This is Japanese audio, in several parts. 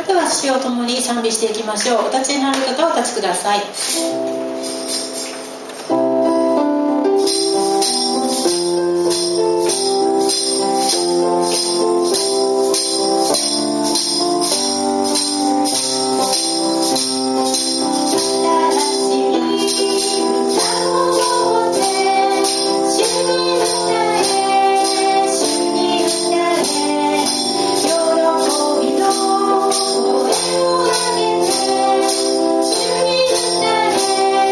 では詩を共に賛美していきましょう。お立ちになる方はお立ちください。 声を上げて主に歌え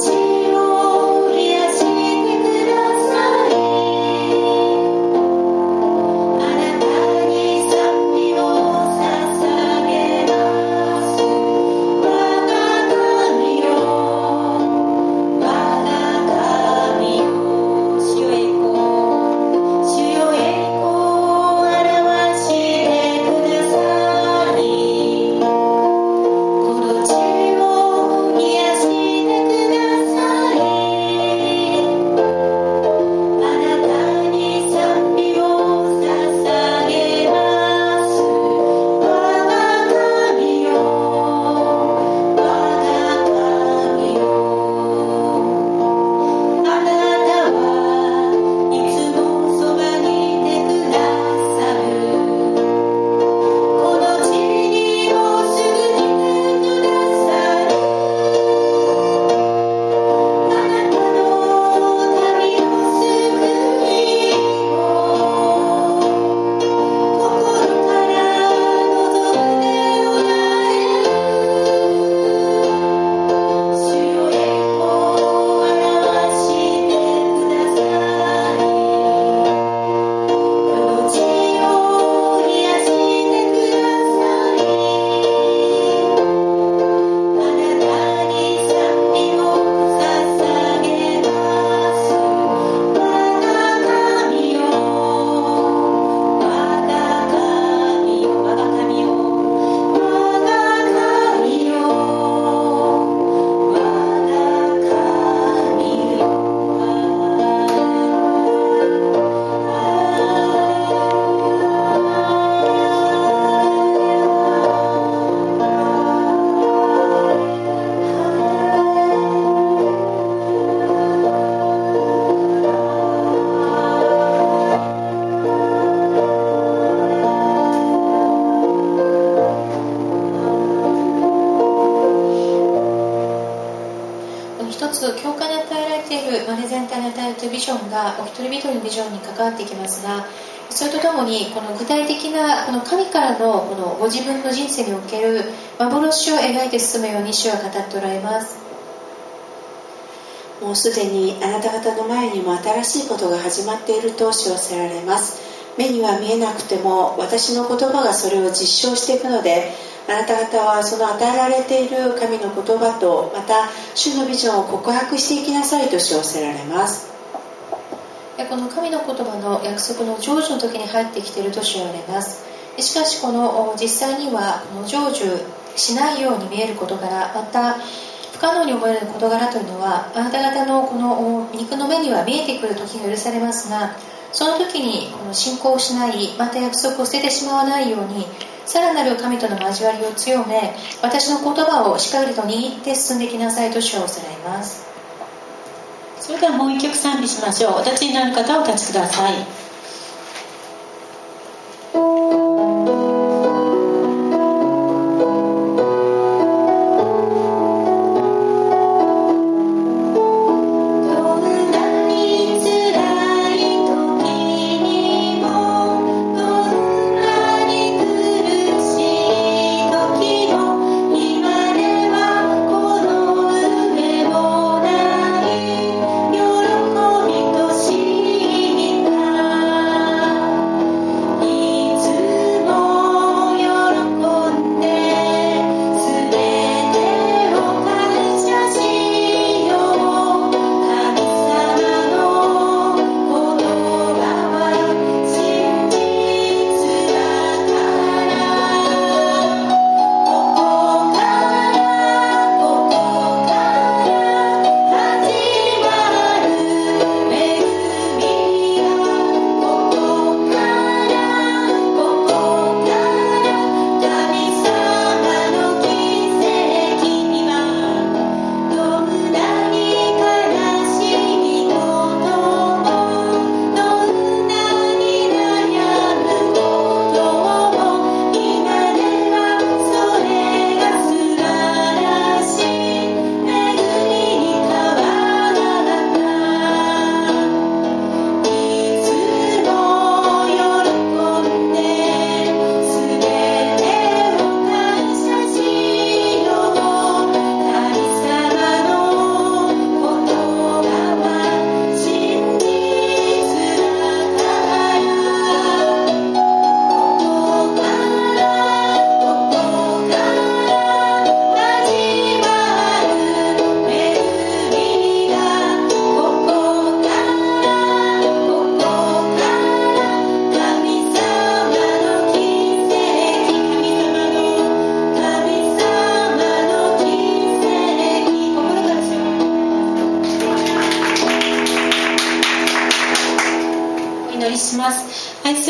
ビジョンがお一人一人のビジョンに関わってきますが、それとともにこの具体的なこの神からのこのご自分の人生における幻を描いて進むように主は語っておられます。 もうすでにあなた方の前にも新しいことが始まっていると知らせられます。目には見えなくても私の言葉がそれを実証していくので、あなた方はその与えられている神の言葉とまた主のビジョンを告白していきなさいと知らせられます。 この神の言葉の約束の成就の時に入ってきていると知られます。しかしこの実際にはこの成就しないように見える事柄、また不可能に思える事柄というのはあなた方のこの肉の目には見えてくる時が許されますが、その時にこの信仰をしない、また約束を捨ててしまわないようにさらなる神との交わりを強め、私の言葉をしっかりと握って進んでいきなさいと主はおっしゃられます。 それではもう一曲賛美しましょう。お立ちになる方はお立ちください。 喜びと知った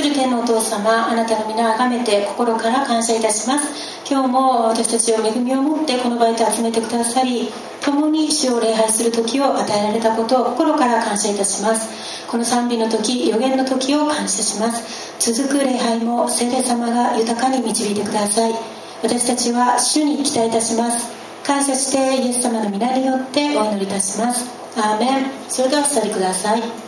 る天のお父様、あなたの皆をあがめて心から感謝いたします。今日も私たちを恵みを持ってこの場へと集めてくださり、共に主を礼拝する時を与えられたことを心から感謝いたします。この賛美の時、予言の時を感謝します。続く礼拝も聖霊様が豊かに導いてください。私たちは主に期待いたします。感謝してイエス様の皆によってお祈りいたします。アーメン。それではお座りください。